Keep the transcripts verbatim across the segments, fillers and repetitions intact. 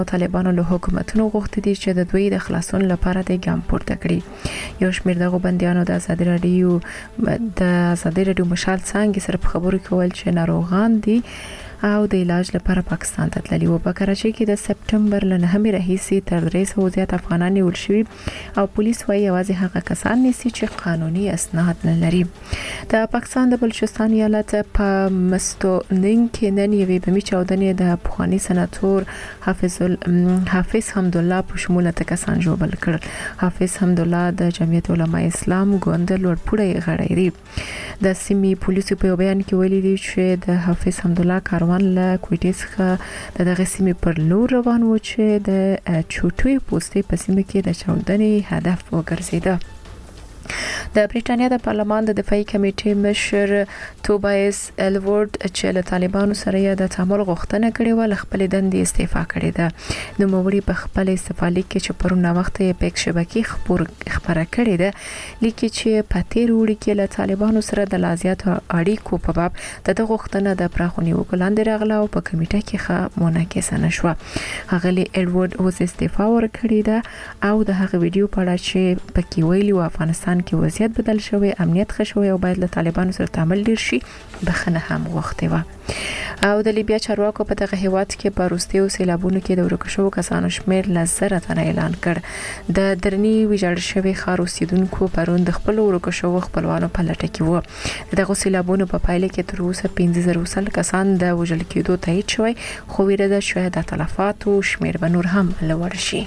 طالبانو له حکومتونو غوښتي دي چې د دوی د خلاصون لپاره د ګام پورته کړي. یو شمېر دغه بنديانو د ازادي رادیو د ازادي رادیو مشال څنګه سره په خبرو کول چې ناروغان دي او د علاج لپاره پاکستان ته تللي وو. په کراچۍ کې د سپټمبر ل نهمې راهیسې تر درې سوه زیات افغانان نیول شوي او پولیس وايي یوازې هغه کسان نیسي چې قانوني اسناد نه لري. د پاکستان د بلوچستان ایالت په مستونین کې نن یوې بمي چاودنې د افغاني سناتور حافظ حافظ حمدالله په شمول ته کسان ژوبل کړل. حافظ حمدالله د جمعیت علماء اسلام ګوند لوړپوړی غړی دی. د سیمې پولیسو په بیان کې ویلي دي چې د حافظ حمدالله کاروان له کوټې څخه د دغه سیمې پر لور روان و چې د چوټوي پوسټې په سیمه کې د چاودنې هدف وګرځیده. د بریټانیا د پارلمان د دفاعي کمیټې مشر توبایس الورد چې له طالبانو سره د تعامل غوښتنه کړې و خپل دندې استعفا کړې ده. نو موري په خپل استعفا لیک کې چې پرونه وخت یې په شبکې خبر خبره کړې ده لیکي چې په تیر وړي کې له طالبانو سره د لازیات اړیکو په باب د غوښتنه د پراخونی وکړاندې راغله او په کمیټه کې ښه مناقشه نشوه. هغه الورد اوس استعفا ورکړې ده او د هغه ویډیو په اړه چې پکې ویلي و افغانستان کې وضعیت بدل شوی، امنیت ښه شوی او باید له طالبانو سره تعامل ډیر شي بخنه هم غوښتي و. او د لیبیا چارواکو په دغه هیواد کې په وروستیو سیلابونو کې د ورکو شوو کسانو شمیر ل زره تنه اعلان کړ. د درنی ویجاړ شوی ښار اوسیدونکو پرون د خپل ورکو شوو خپلوانو په لټه کې وو. دغه سیلابونو په پایله کې تر اوسه پنځه زره وسل کسان د وژل کېدو تایید شوی خو ویره ده چې د تلفاتو شمیر به نور هم لوړ شي.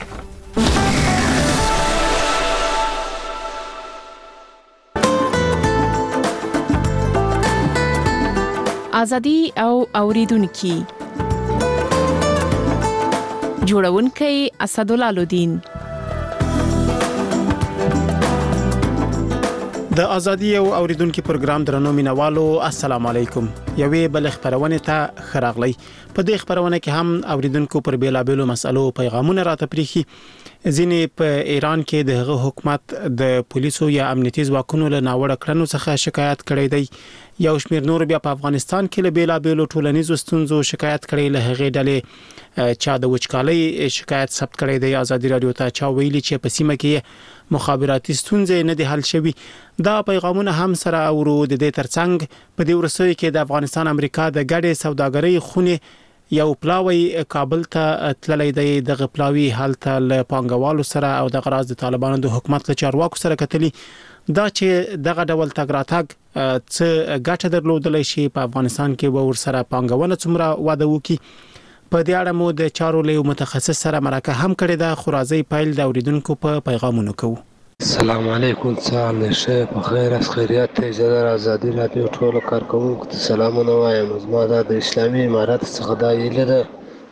ازادي او اوریدونکو جوړونکي اسدالله لودین. د ازادي او اوریدونکو پروګرام درنو مینوالو السلام علیکم. یوې بل خبرونه ته خراغلی. په دې خبرونه کې هم اوریدونکو پر بیلابېلو مسلو پیغامونه راته پریخي. ځینې په ایران کې د حکومت د پولیسو یا امنیتي ځواکونو له ناوړه کړنو څخه شکایت کړی دی. یو شمېر نور بیا په افغانستان کې له بیلابېلو ټولنیزو ستونزو شکایت کړي. له هغې ډلې چا د وچکالۍ شکایت ثبت کړی دی. ازادي رادیو ته چا ویلي چې په سیمه کې مخابراتي ستونزې نه دي حل شوي. دا پیغامونه هم سره اورو. د دې ترڅنګ په دې ورسوي کې د افغانستان امریکا د ګډې سوداګرۍ خونې یو پلاوی کابل ته تللی دی. دغه پلاوی حالت له پانګوالو سره او د غراض د طالبانو د حکومت له چارواکو سره کتلی. دا چې دغه ډول تګ راتګ څه ګټه درلودلی شي په افغانستان کې به ور سره پانګونه څومره واده وکړي. په دې اړه مو د چارو له متخصص سره مرکه هم کړې ده. خو راځي پیل د اوریدونکو په پیغامونو کوو. السلام علیکم. سلام شه په خیر اس خیریت ته زړه ازادي رادیو ټول کارکونکو ته سلامونه وایم. زما د اسلامي امارات څخه دا یله ده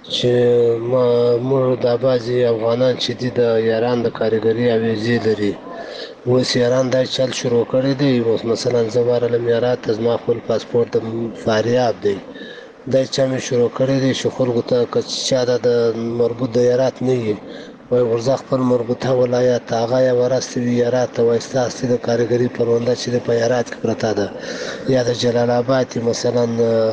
چې ما موږ د بازي افغانان چې د ایران د کاریګری اویزي لري اوس ایران دا چل شروع کړی دی. اوس مثلا زماره لمیرات زما خپل پاسپورت فاریاب دی دا چې مې شروع کړی دی چې خلکو ته چې د مربوط د ایرات نه وي وای ورځ خپل مربوطه ولایت هغه یا ورستوي ایرات او استاسي د کاریګری پرونده چې په ایرات کې پرتا ده یا د جلال آباد مثلا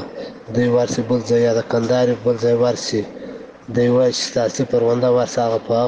د ورسي بل ځای یا د کندهار بل ځای ورسي د وای استاسي پرونده ورسره په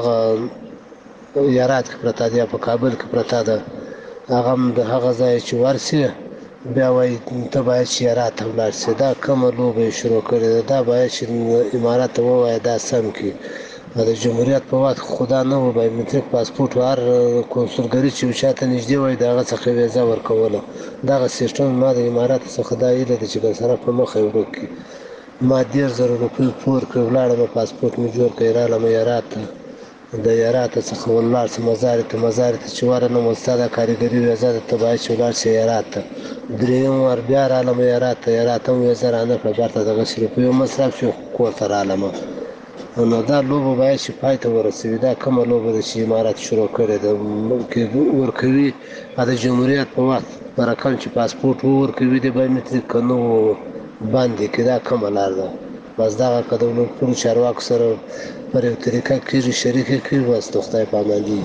هغه ایرات کې پرتا ده په کابل کې پرتا ده هغه د هغه ځای چې ورسي بیا وای ته باید چې ایرات ولر سي. دا کومه لوبه شروع کړې ده باید چې امارات وای دا سم کی د جمهوریت په وخت خدا نه و به متریک پاسپورت ور کنسولګری چې شاته نږدې وای دغه څخه ویزه ورکوله. دغه سیستم ما د امارات څخه دا ایله چې به سره په مخه ورکی ما ډیر زره روپۍ پور کړلاړم پاسپورت مې جوړ کړی را مې ایرات د ایرات څخه ولار سم مزار ته مزار ته چې ورنه مستاده کاریګری ویزه ته به چې ولار شي ایرات دریم ور بیا را لمه ایرات ایرات هم ویزه را نه کړه دغه شروع په مصرف شو کوته را لمه نو دا لوبه باید چې پای ته ورسوي. دا کومه لوبه ده چې امارات شروع کړې ده ممکن ورکوي د جمهوریت په وخت برکان چې پاسپورت ورکوي د بایومتریک کنو باندې کې دا کومه لار ده. بس دا قدم ټول چارواکو سره پر یو طریقه کې شریک کړي بس د خدای په امان دي.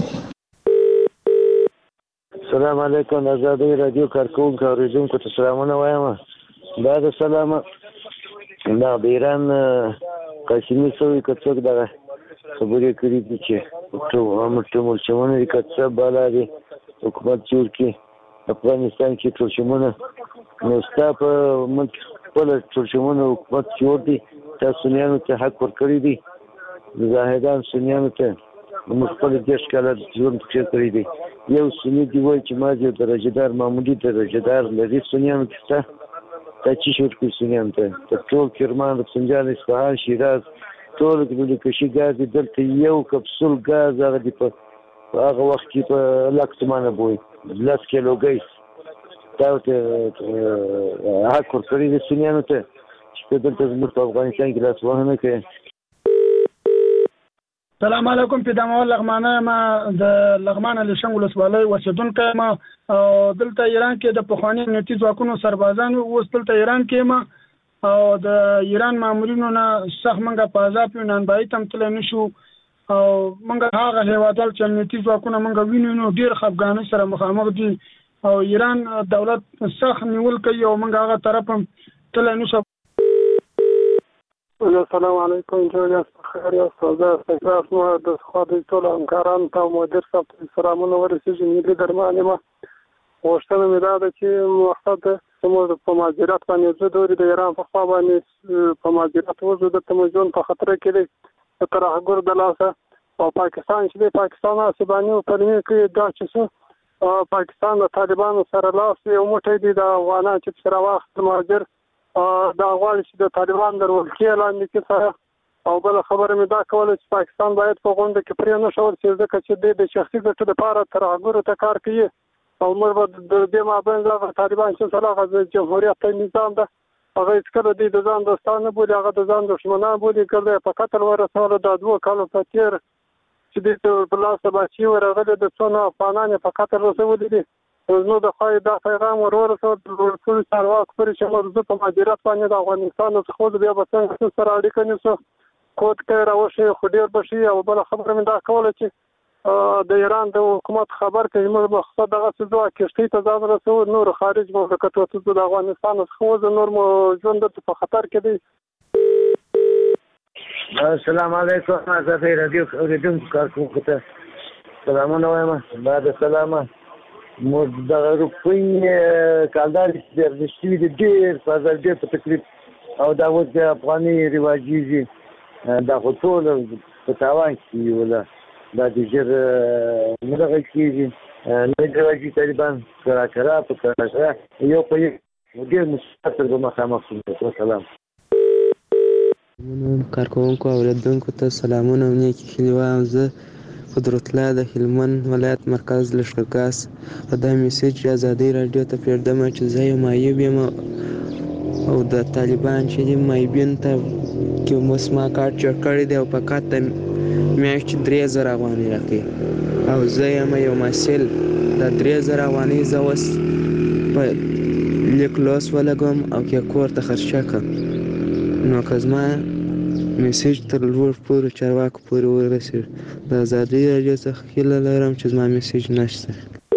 السلام علیکم. ازادي رادیو کارکونکو اوریدونکو ته سلامونه وایم. دا د سلام دا د ایران قسمی سوی که څوک دغه خبرې کړې دي چې ټولشمونه د کڅه بالا دی حکومت جوړ کړي افغانستان کې ټولشمونه نو ستا په ملک خپل ټولشمونه حکومت جوړ دی تا سنیانو ته حق ورکړی دی د زاهدان سنیانو ته موږ خپل دېرش کاله ژوند پکې کړی دی یو سني دی وایي چې ما یو درجهدار معمولي درجهدار لري سنیانو کې ستا تا چې شو ورکړي سنیانو ته تر ټول کرمان رفسنجان اصفهان شیراز ټول لوکشي ګاز دی دلته یو کپسول ګاز هغه دی په هغه وخت کې په لک تومانه بوي لس کیلو ګیس دا ورته حق ورکړي دي سنیانو ته چې دلته زموږ په افغانستان کې لاسوهنه کوي. سلام علیکم پیدامول لغمانه ما د لغمانه لشنګ ولسوالۍ اوسیدونکی ما دلته ایران کې د پخواني امنیتي ځواکونو سربازانو اوس دلته ایران کې ما او د ایران مامورینو نه سخت منګه په عذاب یو نانبایي ته هم تللی نه شو او منګه هغه هېوادوال چې امنیتي ځواکونه منګه وینو نو ډېر خفګانۍ سره مخامخ دي او ایران دولت سخت نیول کوي او منګه هغه طرف هم تللی نه شو. السلام علیکم جوړ خیر استاد استاد مو د خو د ټول همکارانو ته مدیر صاحب سلامونه ورسېږي ملي درمانه ما وشتنه مې دا ده چې مقصد زموږ په ماجرات باندې زه دوري د ایران په خوا باندې په ماجرات وزو د تمجون په خطر کې دی تر هغه د لاسه او پاکستان چې د پاکستان اسباني او پرمې کې دا چې پاکستان د طالبانو سره لاس یو موټی دی د افغانان چې سره واخت ماجر دا غواړي چې د طالبان د ولکې لاندې کې سره او بل خبره مې دا کوله چې پاکستان باید په غونډه کې پرې نه شول چې ځکه چې د شخصي ګټو لپاره تر هغه ته کار کوي او موږ به د دې مابین د طالبان چې سره د جمهوریت نظام ده هغه څکره د ځان دوستانه بولي هغه د ځان دښمنان بولي کړي په قتل ورسول د دوه کالو په تیر چې د بلاسه بچي ورغله د څونو افغانان په قتل رسول دي نو د خای دا پیغام ورور سره د ټول چارواکو پر چې موږ په مدیریت باندې د افغانستان څخه بیا به څنګه سره اړیکه نیسو کوټ کې راوشي خو ډیر بشي او بل خبره مې دا کوله چې د ایران د حکومت خبر کوي موږ مقصد دغه څه ځوا کېشتي ته ځان رسو نور خارج مملکتو ته د افغانستان څخه نور مو ژوند په خطر کې دی. السلام علیکم زه رادیو اوریدونکو کارکونکو ته سلامونه وایم. بعد سلامه مو د روپۍ کالدار چې رښتینی دي ډېر په ډېر په تکلیف او دا اوس د افغاني رواجیږي دا خو ټول په تاوان کې ولا دا د ژر مدغه کېږي نه رواجي طالبان کرا کرا په کرا کرا یو په یو ډېر مستقر به مخامخ شو. سلام کارکوونکو او اوریدونکو ته سلامونه او نیکې هیلې وایم. زه قدرت الله د هلمند ولایت مرکز لښکرګاه په دا میسج ازادي راډیو ته پرېږدم چې زه یو معیوب یم او د طالبان چې دي معیوبین ته کې اوس ما کارت جوړ کړی دی او په کارت ته میاشتې درې زره افغانۍ راکوي او زه یم یو محصل دا درې زره افغانۍ زه اوس په لیک لوس ولګوم او کې کور ته خرچه کړم نو که زما میسج تر لوړ پورې چارواکو پورې ورسېږي د ازادي راډیو څخه هیله لرم چې زما میسج نشته.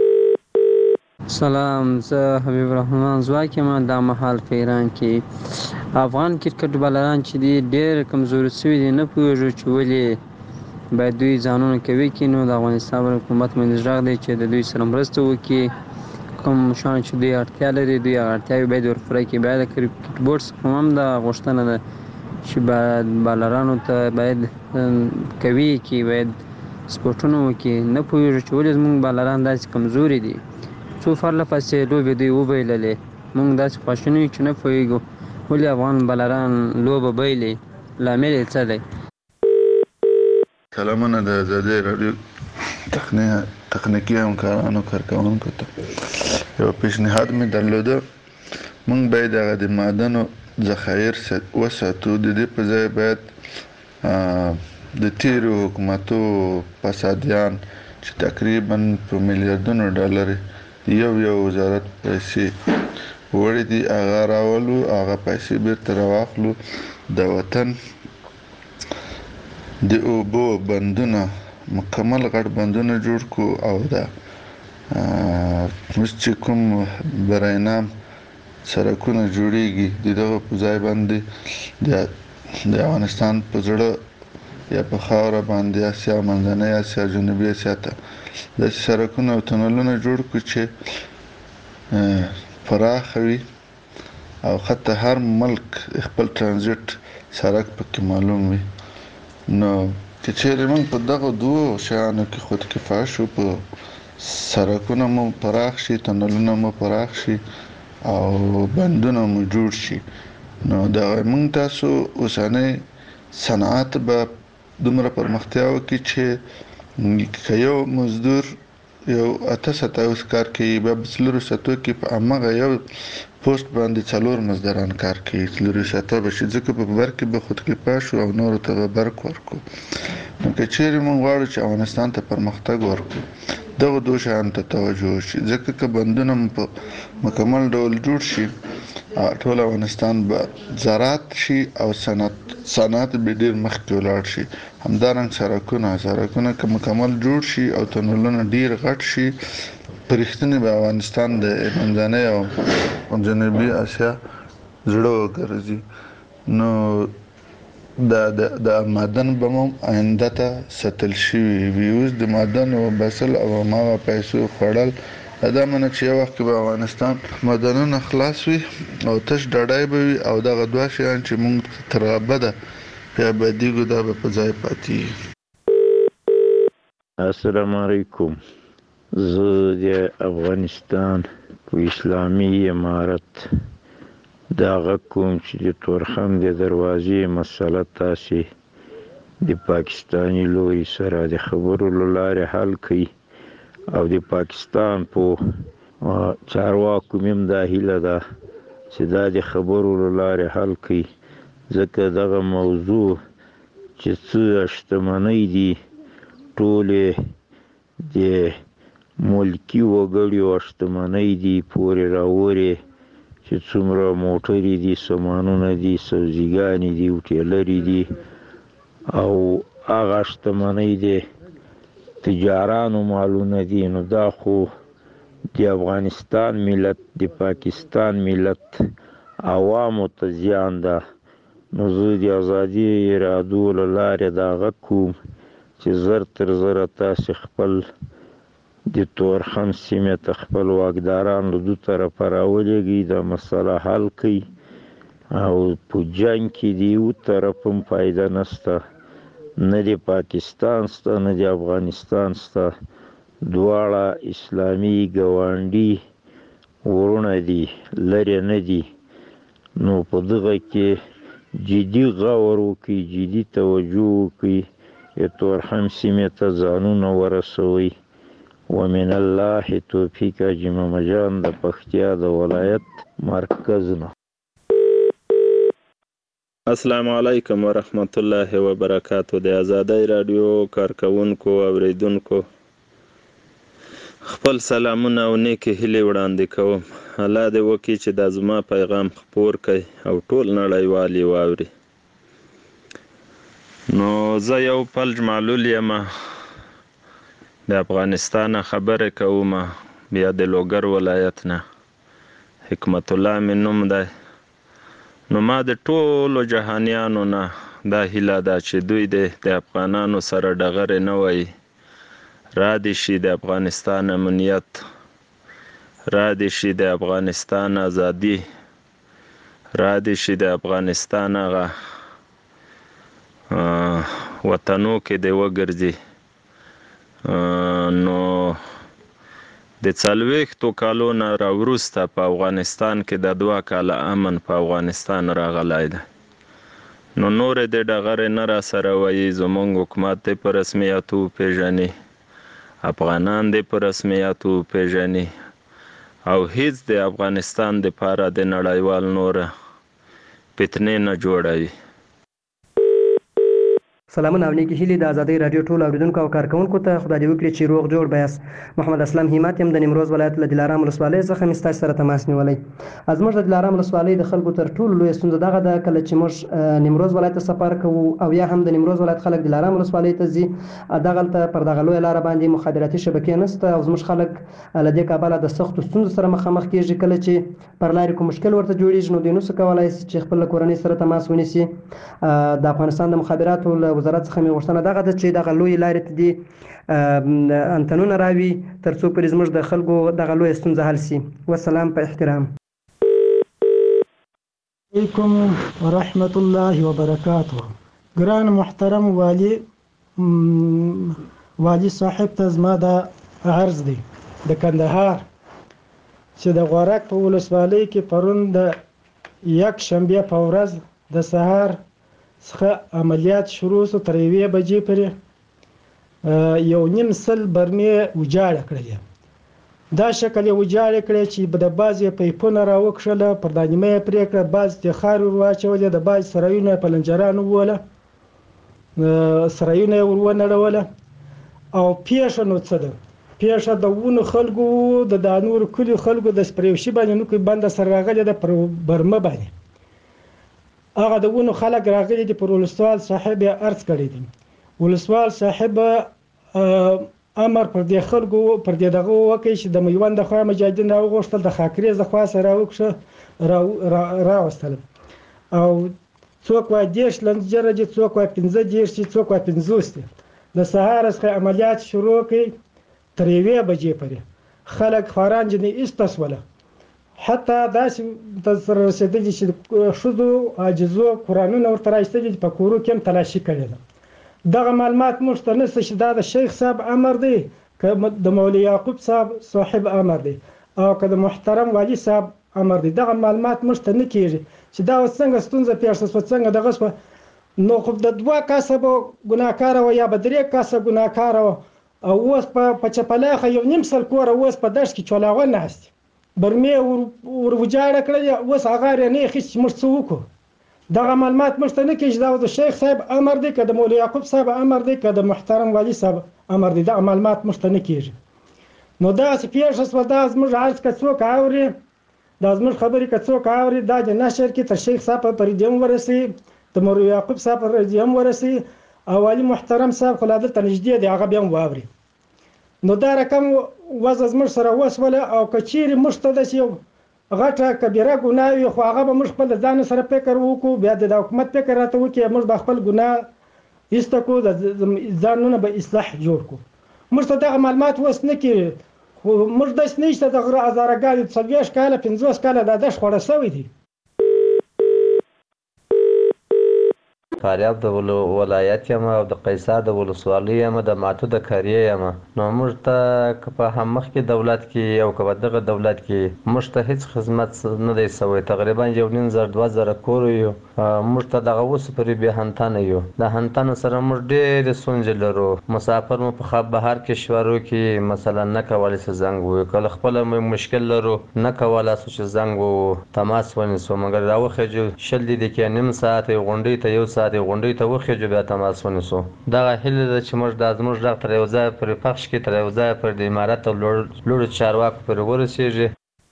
سلام زه حبیب الرحمن ځواک یم. دا مهال په ایران کې افغان کرکټ بالران چې دي ډېر کمزوري شوي دي نه پوهېږو چې ولې باید دوی ځانونه کوي کې نو د افغانستان حکومت باندې غږ دی چې د دوی سره مرسته وکړي کوم شان چې دوی اړتیا لري دوی هغه اړتیاوې باید ورپوره کړي. بیا د کرکټ بورډ څخه هم دا غوښتنه ده چې باید بالرانو ته باید کوي کې باید سپورټونه وکړي. نه پوهېږو چې ولې زموږ بالران داسې کمزوري دي څو پرله پسې لوبې دوی وبایللې موږ داسې خواشیني یو چې نه پوهېږو ولې افغان بالران لوبه بایلي لامل یې څه دی. سلامونه د ازادي راډیو تخنیکي همکارانو کارکوونکو ته یو پیشنهاد مې درلوده موږ باید هغه د معدنو ذخایر وساتو د دې په ځای باید د تیرو حکومتو فسادیان چې تقریبا په میلیاردونو ډالر یو یو وزارت پیسې وړي دي هغه راولو هغه پیسې بیرته راواخلو د وطن د اوبو بندونه مکمل غټ بندونه جوړ کو او دا اوس چې کوم براینام سړکونه جوړیږي د دغه په ځای باندې د افغانستان په زړه یا په خاوره باندې اسیا منځنۍ اسیا جنوبي اسیا ته د سرکونو او تونلونو جوړ کړو چې پراخ وي او حتی هر ملک خپل ترانزیت سرک پکې معلوم وي. نو که چیرې موږ په دغه دوو شیانو کې خود کفایه شو، په سرکونه مو پراخ شي، تونلونه مو پراخ شي او بندونه مو جوړ شي، نو دا موږ تاسو اوسنۍ صنعت به دومره پرمختیا وکړي چې که یو مزدور یو اته ساعته اوس کار کوي، بیا په څلورو ساعتو کې په هماغه یو پوسټ باندې څلور مزدوران کار کوي، څلورو ساعته به شي، ځکه په برق کې به خود کفایه شو او نورو ته به برق ورکړو. نو که چیرې موږ غواړو چې افغانستان ته پرمختګ ورکړو، دغه دوه شیانو ته توجه وشي، ځکه که بندونه په مکمل ډول جوړ شي ټول افغانستان به زراعت شي او صنعت صنعت به ډېر مخکې ولاړ شي. همدارنګه سرکونه سرکونه که مکمل جوړ شي او تونلونه ډېر غټ شي، په رښتینې به افغانستان د منځنۍ او جنوبي اسیا زړه وګرځي. نو د د معدن به مو آینده ته ساتل شوي وي. اوس د معدنو بسل او هماغه پیسو خوړل دا منه چې یو وخت کې به افغانستان معدنونه خلاص وي او تش ډډای به وي او دغه دوه شیان چې موږ تر ابده په ابدیږو دا به په ځای پاتې. السلام علیکم. زه د افغانستان په اسلامي امارت دغه کوم چې د تورخم د دروازې مسله تاسې د پاکستاني لوري سره د خبرو له لارې حل کړي او د پاکستان په چارواکو میم دا هیله ده چې دا د خبرو له لارې حل کړي، ځکه دغه موضوع چې څه شتمنۍ دي ټولې د ملکي وګړو شتمنۍ دي پورې راورې، چې څومره موټرې دي، سامانونه دي، سبزیګانې دي، هوټلرې دي او هغه شتمنۍ دي تجارانو مالونه دي. نو دا خو د افغانستان ملت د پاکستان ملت عوامو ته زیان ده. نو زه د ازادي ارادو له لارې دغه کوم چې زر تر زره تاسې خپل د تورخم سیمې ته خپل واکداران له دو طرفه راولېږئ، دا مسله حل کړئ او په جنګ کې د یو طرف هم فایده نشته، نه د پاکستان سته نه د افغانستان سته، دواړه اسلامي ګاونډي ورونه دي، لرې نه دي. نو په دغه کې جدي غور وکړئ، جدي توجه وکړئ، د تورخم سیمې ته ځانونه ورسوئ. ومن الله توفیق. حاجي محمد جان د پکتیا د ولایت مرکز نه. السلام علیکم ورحمت الله وبرکاتو. د آزادۍ رادیو کارکونکو اوریدونکو خپل سلامونه او نیکې هیلې وړاندې کوم. الله دې وکړي چې دا زما پیغام خپور کړي او ټول نړیوال یې واوري. نو زه یو فلج معلول یم، د افغانستان خبرې کوم، بیا د لوګر ولایت نه. حکمت الله مې نوم دی. نو ما د ټولو جهانیانو نه دا هیله ده چې دوی د افغانانو سره ډغرې نه وایي، را دې شي د افغانستان امنیت، را دې شي د افغانستان ازادي، را دې شي د افغانستان هغه وطنو کې دې وګرځي. نو د څلوېښتو کالو نه راوروسته په افغانستان کې د دوه کاله امن په افغانستان راغلی دی. نو نورې د ډغرې نه را سره وایي، زموږ حکومت دې په رسمیاتو وپېژني، افغانان دې په رسمیاتو وپېژني او هیڅ د افغانستان دپاره د نړیوال نوره فتنې نه جوړوي. سلامونه او نیکی هیلې د آزادۍ رادیو ټول اوریدونکو او کارکونکو ته خدای دې وکړي چې روغ جوړ بیاست. محمد اسلام همت یم د نیمروز ولایت له دلارام ولسوالۍ څخه مې ستاسو سره تماس نیولی. زموږ د دلارام ولسوالۍ د خلکو تر ټولو لویه ستونزه دغه ده، کله چې موږ نیمروز ولایت ته سفر کوو او یا هم د نیمروز ولایت خلک دلارام ولسوالۍ ته ځي، دغلته پر دغه لویه لاره باندې مخابراتي شبکې نشته او زموږ خلک له دې کبله د سختو ستونزو سره مخامخ کېږي. کله چې پر لارې کوم مشکل ورته جوړېږي نو دوی نشي کولی چې خپل کورنۍ سره تماس ونیسي. د افغانستان د مخابراتو له وزارت څخه مې غوښتنه دغه ده چې دغه لوی لارې ته دي انتنونه راوي تر څو پورې زموږ د خلکو دغه لویه ستونزه حل شي. والسلام په احترام. علیکم ورحمت الله وبرکاته. ګران محترم والی والی صاحب ته زما د عرض دی د کندهار چې د غورک په ولسوالۍ کې پرون د یک شنبه په ورځ د سهار څخه عملیات شروع شو تر یوې بجې پورې یو نیم سل برمې وجاړه کړلې. دا شکل یې وجاړه کړې چې د بعضې پیپونه راوکښله پر دا نیمه یې پرې کړه، بعضې ترې خاورې ور واچولې، د بعضې سرایونه یې په لنجرانو ووله، سرایونه یې ور ونړوله. او پیښه نو څه ده؟ پیښه د ونو خلکو د دا نورو کلیو خلکو د سپریوشي باندې نو کوي بنده سره راغلې ده پر برمه باندې. هغه د ونو خلک راغلي دي پر ولسوال صاحب یې عرض کړی دی. ولسوال صاحب امر پر دې خلکو پر دې دغه وکړي چې د میوند د خوا مجاهدین راوغوښتل، د خاکریز د خوا سره راوکښه راوستل، او څوک وایي دېرش لنجره دي، څوک وایي پنځه دېرش دي، څوک وایي پنځوس دي. د سهار څخه عملیات شروع کړي تر یوې بجې پورې خلک خواران جنې ایسته سوله. حتی داسې ته سره رسېدلي چې ښځو عاجزو قرآنونه ورته رایستلي په کورو کې هم تلاشي کړې ده. دغه معلومات موږ ته نشته چې دا د شیخ صاحب امر دی که د مولوي یعقوب صاحب صاحب امر دی او که د محترم والي صاحب امر دی. دغه معلومات موږ ته نه کېږي چې دا اوس څنګه ستونزه پېښه شوه، څنګه دغه شوه. نو خو د دوه کسه به ګناهکاره وه یا به درې کسه ګناهکاره وه، او اوس په چپلاخه یو نیم سل کوره اوس په دشت کې چولاغه ناست برمې ور وجاړه کړلې، اوس هغه یې نه اخیست چې موږ څه وکړو. دغه معلومات موږ ته نه کېږي چې دا د شیخ صاحب امر دی که د مولوي یعقوب صاحب امر دی که د محترم والي صاحب امر دی. دغه معلومات موږ ته نه کېږي. نو داسې پېښه شوه، دا زموږ عرض که څوک اوري، دا زموږ خبرې که څوک اوري، دا د نشر کې تر شیخ صاحب په رادیو هم ورسوي، د مولوي یعقوب صاحب په رادیو هم ورسوي، او والي محترم صاحب خو لا دلته نږدې دی هغه بیا هم واوري. نو دا رقم وضع زموږ سره وسوله، او که چیرې موږ ته داسې یو غټه کبیره ګناه وي خو هغه به موږ خپل د ځان سره فکر وکړو، بیا د حکومت فکر راته وکړي، موږ به خپل ګناه ایسته کړو، د ځانونه به اصلاح جوړ کړو. موږ ته دغه معلومات اوس نه کېږي، خو موږ داسې نه شته د غره هزارهګانې څلوېښت کاله پنځوس کاله دا دښت خوړه سوی دی. فاریاب د ولایت یم او د قیصار د ولسوالۍ یم، د ماټو د قریې یم. نو موږ ته که په هم مخکې دولت کې او که په دغه دولت کې موږ ته هېڅ خدمت نه دی سوی. تقریبا یو نیم زر دوه زره کور یو، موږ ته دغه اوسه پورې بې هنتنه یو. د هنتنو سره موږ ډېرې ستونزې لرو. مسافر مو په خواب بهر کشورو کې مثلا نه کولی چې زنګ ووهو، که له خپله مشکل لرو نه کولی سو چې زنګ ووهو تماس ونیسو، مګر راوخېږو شل دقیقې نیم ساعت غونډۍ ته یو ساعت غونډۍ ته وخېږو بیا تماس ونیسو. دغه هیله ده چې موږ دا زموږ غږ تر یو ځایه پورې پخش کړي، تر یو ځایه پورې د امارت او لوړو چارواکو پورې ورسېږي.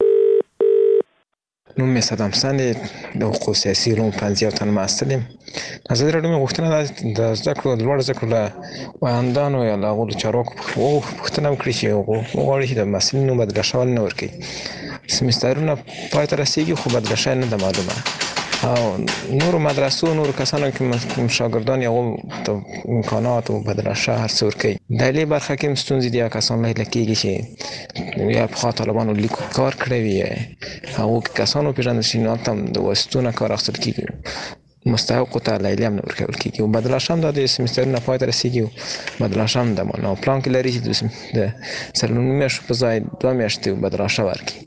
نوم مې صدام حسن دی، د حقوقو سیاسي علومو پوهنځي یو تن محصل یم. ازادي راډیو مې غوښتنه ده د زده کړو د لوړو زده کړو له ویاندانو یا له هغو له چارواکو پوښتنه وکړي چې وغواړي چې د محصلینو بدله شول نه ورکوي. سمسترونه پای ته رسېږي خو بدله شوی نه ده معلومه، او نورو مدرسو نورو کسانو کې شاګردان یا ته امکانات او بدرشه هر څه ورکوي. د دې برخه کې هم ستونزې دي. کسان لیدل کېږي چې یا پخوا طالبانو لیکو کار کړی وي، هغو کسانو پېژندل شي نو هلته هم د واسطو نه کار اخیستل کېږي، مستحقو ته لیلیه هم نه ورکول کېږي. او بدرشه هم دا د سمسترونه پای ته رسېږي او بدرشه هم د نو پلان کې لري چې د څلورو میاشتو په ځای دوه میاشتې بدرشه ورکړي.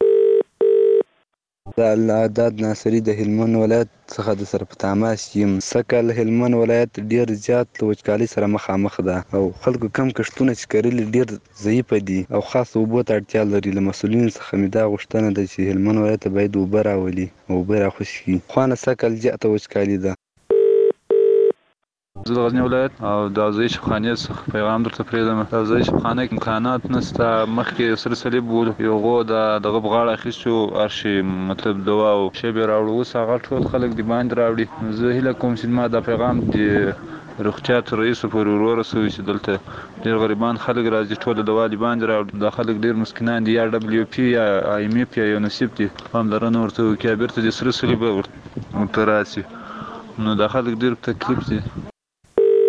د العداد ناصري د هلمند ولایت څخه د سره په تماس یم. سږکال هلمند ولایت ډېر زیات له وچکالۍ سره مخامخ ده او خلکو کم کښتونه چې کرلي ډېر ضعیفه دي او خاص اوبو ته اړتیا لري. له مسؤلینو څخه مې دا غوښتنه ده چې هلمند ولایت ته باید اوبه راولي او اوبه راخوشي کړي. خو نه سږکال زیاته وچکالي ده. زه د غزني ولایت او د اوزایي شفخانې څخه پیغام درته پرېږدم. د اوزایي شفخانه کې امکانات نشته. مخکې سره صلیب و، یو غو د دغه په غاړه اخیستو ارشي مطلب دوا او شی به راوړو. اوس هغه ټول خلک د باندې راوړي. زه هیله کوم چې ما دا پیغام د روغتیا تر رئیسو پورې ور ورسوي چې دلته ډېر غریبان خلک راځي، ټول دوا د باندې راوړي. دا خلک ډېر مسکینان دي، یا ډبلیو پي یا آی ایم اف یا یونیسف دي، پاملرنه ورته وکړي، بیرته د سره صلیب ورته راسي. نو دا خلک ډېر تکلیف دي.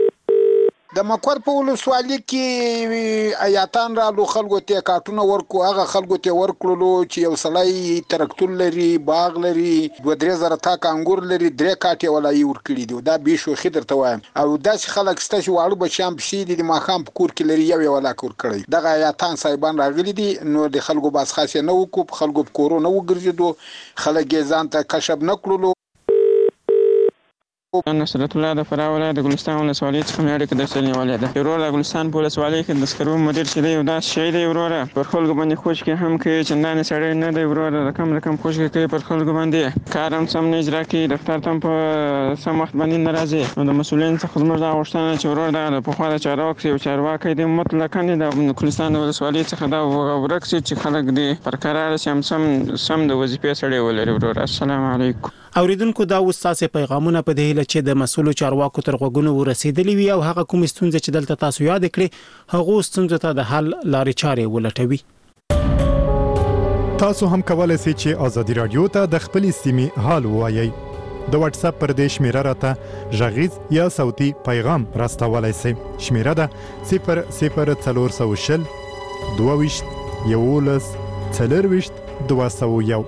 د مکور په ولسوالۍ کې آیاتان رالو خلکو ته کارتونه ورکو هغه خلکو ته ورکړلو چې یو سړی ترکتور لري باغ لري دوه درې زره تاک انګور لري درې کاټي ولای ورکړي دي دا به شو خدر ته وایم او داس خلک ستاسو واړو بچام پسې دي ماخام په کور کې لري یو ولا کور کړی دغه آیاتان صاحبان راغلي دي نو د خلکو باس خاصه نه وکړو خلکو په کورونه وګرځیدو خلک یې ځان ته کشب نکړلو. نصرت الله د فراه ولایت د ګلستان ولسوالۍ څخه مې اړیکه درسره نیولې ده. ورور د ګلستان په ولسوالۍ کې د سکرو مدیر چې دی یو داسې شی دی وروره پر خلکو باندې خوشکې هم کوي چندانې سړی نه دی وروره رقم رقم خوشکې کوي پر خلکو باندې کار هم سم نه اجرا کوي دفتر ته هم په سم وخت باندې نه راځي. نو د مسؤلینو څخه زموږ دا غوښتنه چې ورور دغه د پخوا د چارواکي یو چارواکی دی مطلقاً د ګلستان د ولسوالۍ څخه دا ورک شي چې خلک دی پر قرار شي هم سم سم د وظیفې سړی ولري وروره. السلام علیکم. اوریدونکو دا وستاسې پیغامونه په دې هیله چې د مسؤلو چارواکو تر غوږونو ورسېدلې وي او هغه کوم ستونزې چې دلته تاسو یاد کړې هغه ستونزې ته د حل لارې چارې ولټوي. تاسو هم کولای شئ چې ازادي رادیو ته د خپل سیمې حال ووایي. د واتس اپ پر دې شمیره راته ژغیز یا صوتي پیغام راستولای شئ. شمیره ده صفر صفر څلور سوه شل دوه ویشت یولس څلور ویشت دوه سوه یو.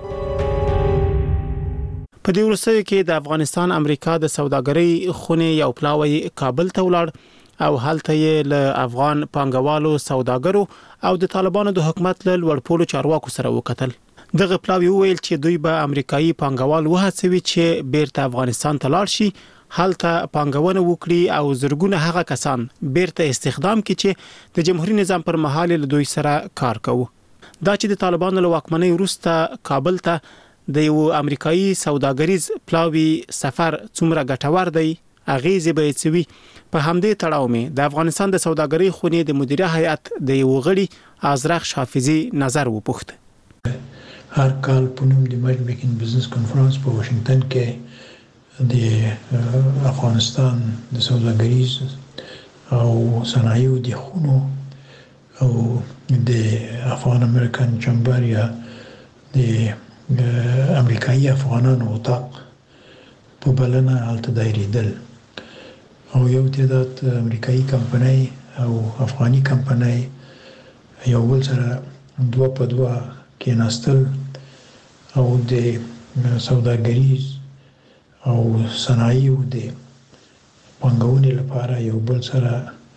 په دې ورسره کې د افغانستان امریکا د سوداګرۍ خونې یو پلاوی کابل ته ولاړ او هلته یې له افغان پانګوالو سوداګرو او د طالبانو د حکومت له لوړپوړو چارواکو سره وکتل. دغه پلاوی ویل چې دوی به امریکایي پانګوال وهڅوي چې بیرته افغانستان ته لاړ شي هلته پانګونه وکړي او زرګونه هغه کسان بیرته استخدام کړي چې د جمهوریت نظام پر مهال له دوی سره کار کوي. دا چې د طالبانو له واکمنۍ وروسته کابل ته د یو امریکایي سوداګریز پلاوی سفر څومره ګټور دی اغیزه به یې په همدې تړاو مې د افغانستان د سوداګرۍ خونې د مدیره هیئت د یو غړي ازرخ حافظي نظر وپوښت. هر کال په نوم د مرج میکینګ بزنس کانفرنس په واشنگټن کې د افغانستان د سوداګریز او صنایعو د خونو او د افغان امریکن چمبر یا د امریکایي افغانانو اتاق په بلنه هلته دایریدل او یو تعداد امریکایي کمپنۍ او افغاني کمپنۍ یو بل سره دوه په دوه کېناستل او د سوداګریز او صنایعو د پانګونې لپاره یو بل سره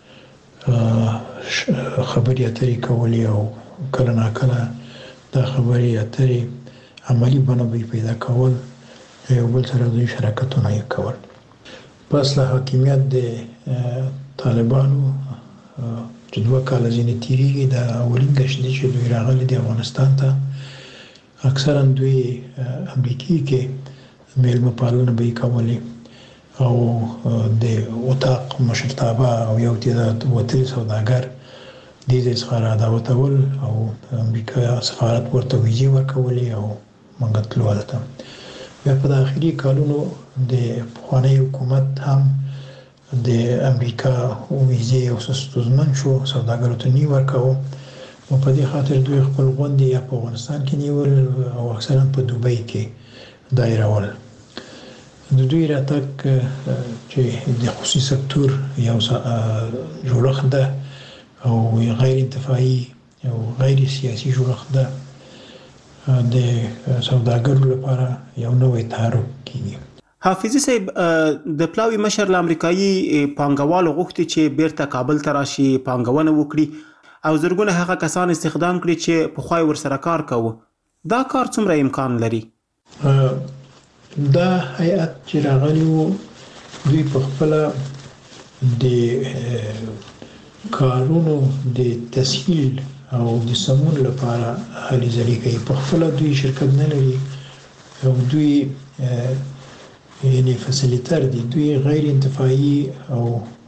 خبرې اترې کولې او کله ناکله دا خبرې اترې عملی بڼه به پیدا کول یو بل سره د شراکتونه یې کول. پس له حاکمیت د طالبانو چې دوه کاله ځینې تیریږي د اولین ګشت دی چې دوی راغلي د افغانستان ته اکثرا دوی امریکای کې میلمه پالنه به کولې او د اتاق مشرتابه او یو تعداد وتلي سوداګر د دې څخه را دعوتول او امریکا سفارت ورته ویزې ورکولې او منګتلو ولته. بیا په داخلي کالونو د پخوانی حکومت هم د امریکا ویزې او سستوزمن شو سوداګرو ته نی ورکاو او په دې خاطر دوی خپل غونډې یا په افغانستان کې نیول او اکثرا په دوبۍ کې دایرول. د دوی راتګ چې د خصوصي سکتور یو جوړښت ده او غیر انتفاعي او غیر سیاسي جوړښت ده د سوداګرو لپاره یو نوې تحرک کیږي. حافظي صاحب د پلاوی مشر له امریکایي پانګوالو غوښتي چې بیرته کابل ته راشي پانګونه وکړي او زرګونه هغه کسان استخدام کړي چې په خوای ورسره کار کوي. دا کار څومره امکان لري؟ دا هیئت چې راغلی وو دوی په خپل د کارونو د تسهیل او د سمون لپاره هلي ځلې کوي. په خپل دوی شرکت نه لري او دوی یعنی فسیلیټر دي دوی غیر انتفاعي او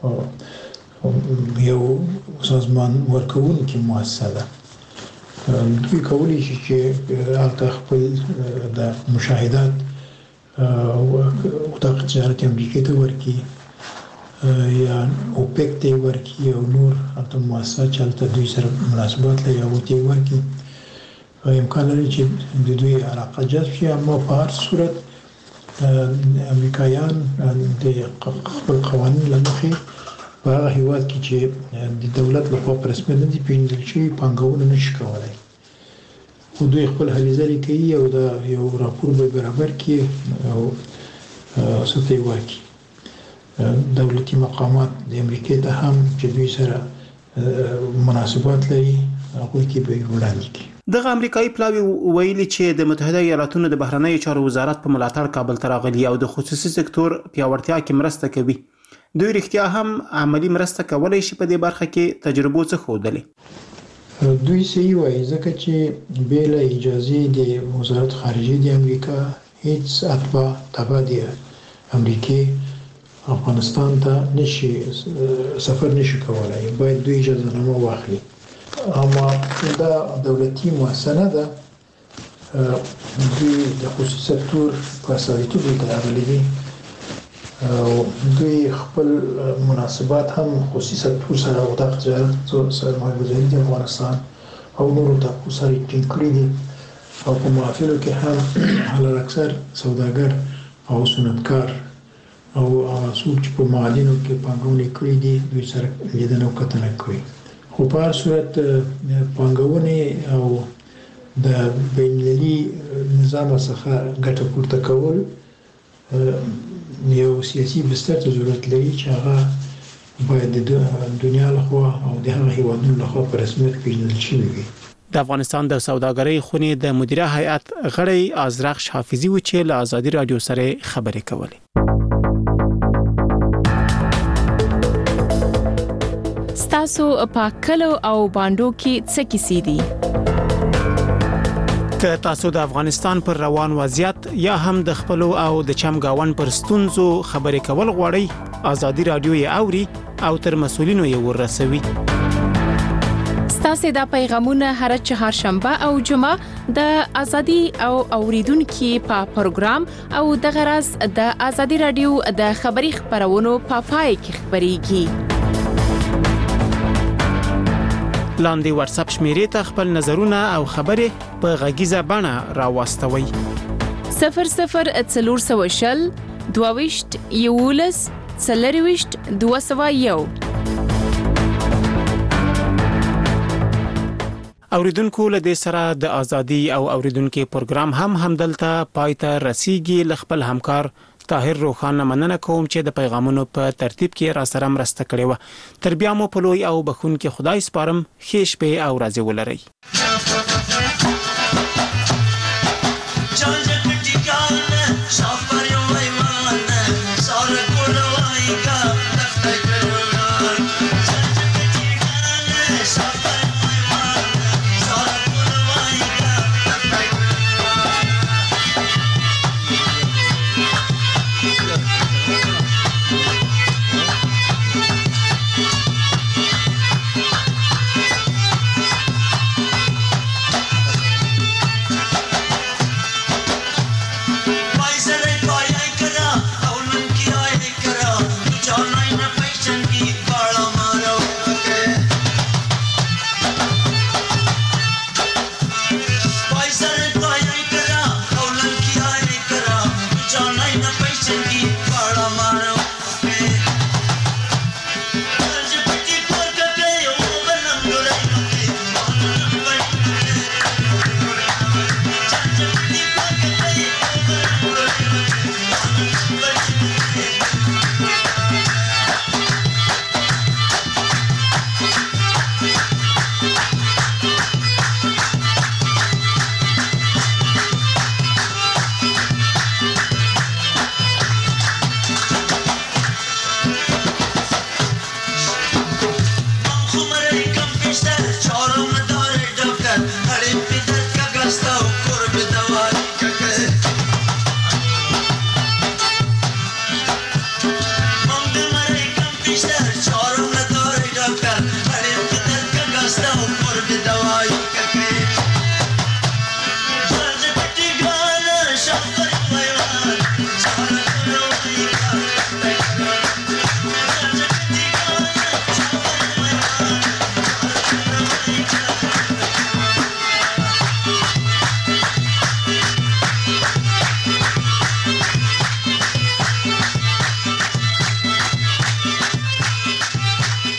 یو سازمان ورکوونکي مؤسسه ده. دوی کولی شي چې هلته خپل د مشاهدات او د تجارت امریکا ته ورکي یا اوپیک ته ورکی او نور هلته مؤسسات چې هلته دوی سره مناسبات لري هغو ته یې ورکي. امکان لري چې د دوی علاقه جذب شي اما په هر صورت امریکایان د خپل قوانین له مخې په هغه هیواد کې چې د دولت لخوا په رسمیت نه دي پیژندل شوي پانګونه نشي کولای. خو دوی خپل هلې ځلې کوي او دا یو راپور به برابر کړي او څه ته یې ورکړي. دولتي مقامات د امریکې ته هم چې دوی سره مناسبات لري هغوی کې به یې وړاندې کړي. دغه امریکایي پلاوی ویلي چې د متحده ایالاتونو د بهرنیو چارو وزارت په ملاتړ کابل ته راغلي او د خصوصي سکتور پیاوړتیا کې مرسته کوي. دوی رښتیا هم عملی مرسته کولی شي په دې برخه کې تجربو څه ښودلې؟ دوی صحیح وایي ځکه چې بې له اجازې د وزارت خارجه د امریکا هیڅ اتباع تبع د امریکې افغانستان ته نشي سفر نشي کولای، باید دوی اجازه نامه واخلي. اما دا دولتي مؤسسه ده، دوی د خصوصي سکتور په اساسیتوب کې راغلي دي او دوی خپل مناسبات هم خصوصي سکتور سره او د وزارت سرمایه گذاري د افغانستان او نورو ټاپو سره ټینګ کړي دي او په محافلو کې هم حلال اکثر سوداګر او صنعتکار او هغه څوک چې په معادنو کې پانګونه کړې دي دوی سره لیدنه او کتنه کوي. خو په هر صورت پانګونه او د بین‌المللي نظام څخه ګټه پورته کول یو سیاسي بستر ته ضرورت لري چې هغه باید د دنیا لخوا او د هغه هیوادونو لخوا په رسمیت پیژندل شوي وي. د افغانستان د سوداګرۍ خونې د مدیره هیئت غړی ازرخش حافظي و چې له آزادي رادیو سره خبرې کولې. ستاسو په کلو او باندو کې څه کیسې دي؟ که تاسو د افغانستان پر روان وضعیت یا هم د خپل او د چمګاون پر ستونزو خبرې کول غواړئ، آزادي رادیو یې اوري او تر مسولینو یې ورسوي. ستاسو د پیغامونه هر چهارشنبه او جمعه د آزادي او اوریدونکو په پروګرام او د غرض د آزادي رادیو د خبري خبرونو په پای کې خبريږي. لاندې واتس اپ شمیرې ته خپل نظرونه او خبرې په غږیزه بڼه راوستوي. صفر صفر څلور سوه شل دوه ویشت یولس څلور ویشت دوه سوه یو. اوریدونکو له دې سره د ازادي او اوریدونکو پروګرام هم همدلته پایته رسیدي. ل خپل همکار طاهر روخان مننه کوم چې د پیغامونو په ترتیب کې را سره مرسته کړې و. تر بیا مو په لوی او بخون کې خدای سپارم. ښه شپه او ورځ ولرئ.